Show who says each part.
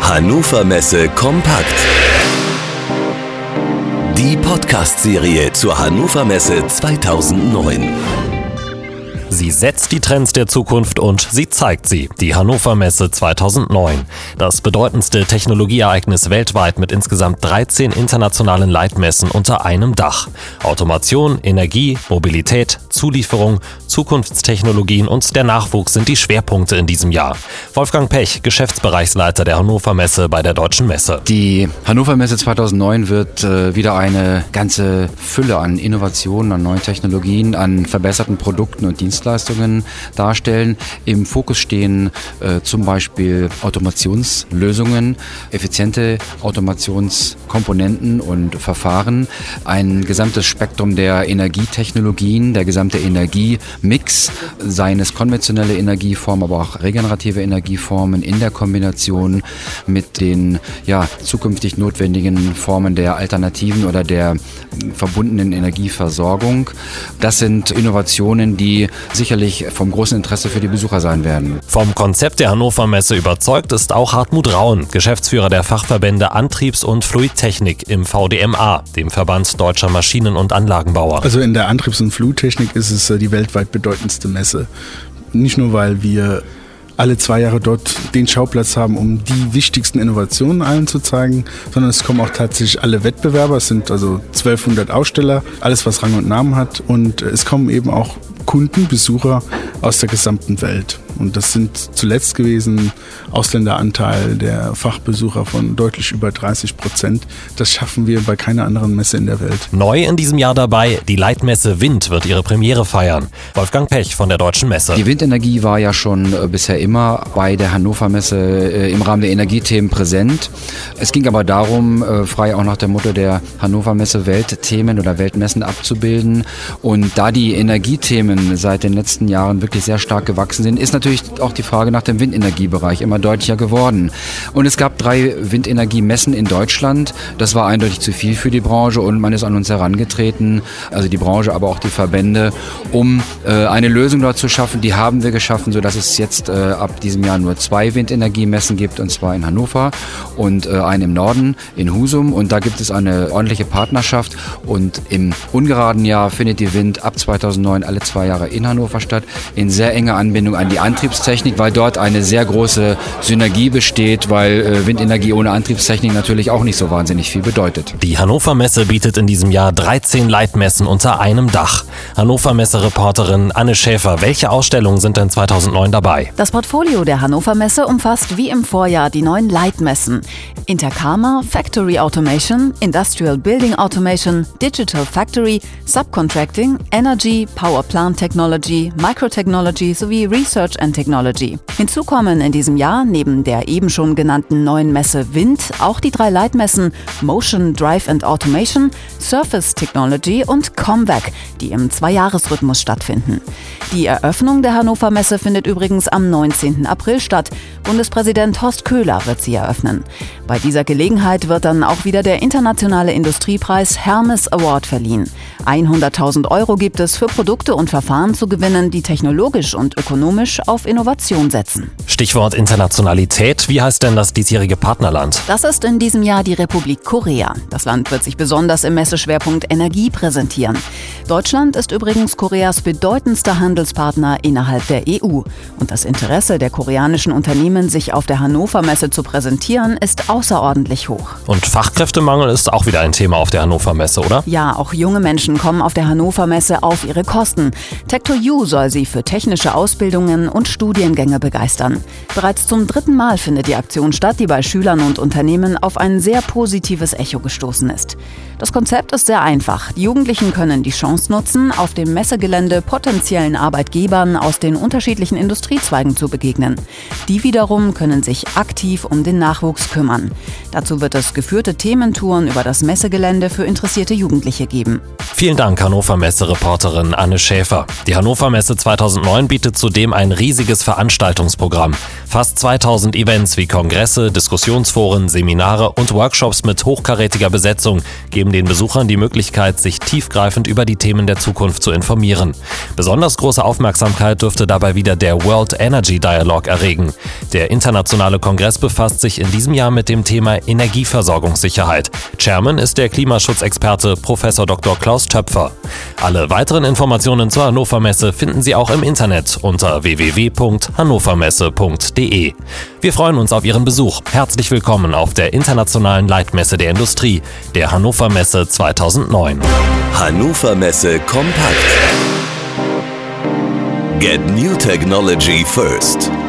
Speaker 1: Hannover Messe kompakt. Die Podcast-Serie zur Hannover Messe 2009.
Speaker 2: Sie setzt die Trends der Zukunft und sie zeigt sie, die Hannover Messe 2009. Das bedeutendste Technologieereignis weltweit mit insgesamt 13 internationalen Leitmessen unter einem Dach. Automation, Energie, Mobilität, Zulieferung, Zukunftstechnologien und der Nachwuchs sind die Schwerpunkte in diesem Jahr. Wolfgang Pech, Geschäftsbereichsleiter der Hannover Messe bei der Deutschen Messe.
Speaker 3: Die Hannover Messe 2009 wird wieder eine ganze Fülle an Innovationen, an neuen Technologien, an verbesserten Produkten und Dienstleistungen darstellen. Im Fokus stehen zum Beispiel Automationslösungen, effiziente Automationskomponenten und Verfahren, ein gesamtes Spektrum der Energietechnologien, der gesamte Energiemix, seien es konventionelle Energieformen, aber auch regenerative Energieformen in der Kombination mit den zukünftig notwendigen Formen der alternativen oder der verbundenen Energieversorgung. Das sind Innovationen, die sicherlich vom großen Interesse für die Besucher sein werden.
Speaker 2: Vom Konzept der Hannover Messe überzeugt ist auch Hartmut Rauen, Geschäftsführer der Fachverbände Antriebs- und Fluidtechnik im VDMA, dem Verband Deutscher Maschinen- und Anlagenbauer.
Speaker 4: Also in der Antriebs- und Fluidtechnik ist es die weltweit bedeutendste Messe. Nicht nur, weil wir alle 2 Jahre dort den Schauplatz haben, um die wichtigsten Innovationen allen zu zeigen, sondern es kommen auch tatsächlich alle Wettbewerber. Es sind also 1200 Aussteller, alles was Rang und Namen hat, und es kommen eben auch Kunden, Besucher aus der gesamten Welt. Und das sind zuletzt gewesen Ausländeranteil der Fachbesucher von deutlich über 30%. Das schaffen wir bei keiner anderen Messe in der Welt.
Speaker 2: Neu in diesem Jahr dabei, die Leitmesse Wind wird ihre Premiere feiern. Wolfgang Pech von der Deutschen Messe.
Speaker 3: Die Windenergie war ja schon bisher immer bei der Hannover Messe im Rahmen der Energiethemen präsent. Es ging aber darum, frei auch nach dem Motto der Hannover Messe Weltthemen oder Weltmessen abzubilden. Und da die Energiethemen seit den letzten Jahren wirklich sehr stark gewachsen sind, ist natürlich auch die Frage nach dem Windenergiebereich immer deutlicher geworden. Und es gab 3 Windenergiemessen in Deutschland. Das war eindeutig zu viel für die Branche und man ist an uns herangetreten, also die Branche, aber auch die Verbände, um eine Lösung dort zu schaffen. Die haben wir geschaffen, sodass es jetzt ab diesem Jahr nur 2 Windenergiemessen gibt, und zwar in Hannover und eine im Norden in Husum. Und da gibt es eine ordentliche Partnerschaft, und im ungeraden Jahr findet die Wind ab 2009 alle 2 Jahre in Hannover statt, in sehr enger Anbindung an die Antriebstechnik, weil dort eine sehr große Synergie besteht, weil Windenergie ohne Antriebstechnik natürlich auch nicht so wahnsinnig viel bedeutet.
Speaker 2: Die Hannover Messe bietet in diesem Jahr 13 Leitmessen unter einem Dach. Hannover Messe-Reporterin Anne Schäfer, welche Ausstellungen sind denn 2009 dabei?
Speaker 5: Das Portfolio der Hannover Messe umfasst wie im Vorjahr die 9 Leitmessen: Intercama, Factory Automation, Industrial Building Automation, Digital Factory, Subcontracting, Energy, Power Plant Technology, Microtechnology sowie Research and Technology. Hinzu kommen in diesem Jahr neben der eben schon genannten neuen Messe Wind auch die 3 Leitmessen Motion, Drive and Automation, Surface Technology und COMVAC, die im 2-Jahres-Rhythmus stattfinden. Die Eröffnung der Hannover Messe findet übrigens am 19. April statt. Bundespräsident Horst Köhler wird sie eröffnen. Bei dieser Gelegenheit wird dann auch wieder der internationale Industriepreis Hermes Award verliehen. 100.000 € gibt es für Produkte und Verfahren zu gewinnen, die technologisch und ökonomisch auf Innovation setzen.
Speaker 2: Stichwort Internationalität. Wie heißt denn das diesjährige Partnerland?
Speaker 5: Das ist in diesem Jahr die Republik Korea. Das Land wird sich besonders im Messeschwerpunkt Energie präsentieren. Deutschland ist übrigens Koreas bedeutendster Handelspartner innerhalb der EU. Und das Interesse der koreanischen Unternehmen, sich auf der Hannover Messe zu präsentieren, ist außerordentlich hoch.
Speaker 2: Und Fachkräftemangel ist auch wieder ein Thema auf der Hannover Messe, oder?
Speaker 5: Ja, auch junge Menschen kommen auf der Hannover Messe auf ihre Kosten. Tech2U soll sie für technische Ausbildungen und Studiengänge begeistern. Bereits zum 3. Mal findet die Aktion statt, die bei Schülern und Unternehmen auf ein sehr positives Echo gestoßen ist. Das Konzept ist sehr einfach. Die Jugendlichen können die Chance nutzen, auf dem Messegelände potenziellen Arbeitgebern aus den unterschiedlichen Industriezweigen zu begegnen. Die wiederum können sich aktiv um den Nachwuchs kümmern. Dazu wird es geführte Thementouren über das Messegelände für interessierte Jugendliche geben.
Speaker 2: Vielen Dank, Hannover Messe-Reporterin Anne Schäfer. Die Hannover Messe 2009 bietet zudem ein riesiges Veranstaltungsprogramm. Fast 2000 Events wie Kongresse, Diskussionsforen, Seminare und Workshops mit hochkarätiger Besetzung geben den Besuchern die Möglichkeit, sich tiefgreifend über die Themen der Zukunft zu informieren. Besonders große Aufmerksamkeit dürfte dabei wieder der World Energy Dialogue erregen. Der internationale Kongress befasst sich in diesem Jahr mit dem Thema Energieversorgungssicherheit. Chairman ist der Klimaschutzexperte Prof. Dr. Klaus Töpfer. Alle weiteren Informationen zur Hannover Messe finden Sie auch im Internet unter www.hannovermesse.de. Wir freuen uns auf Ihren Besuch. Herzlich willkommen auf der internationalen Leitmesse der Industrie, der Hannover Messe 2009.
Speaker 1: Hannover Messe kompakt. Get new technology first.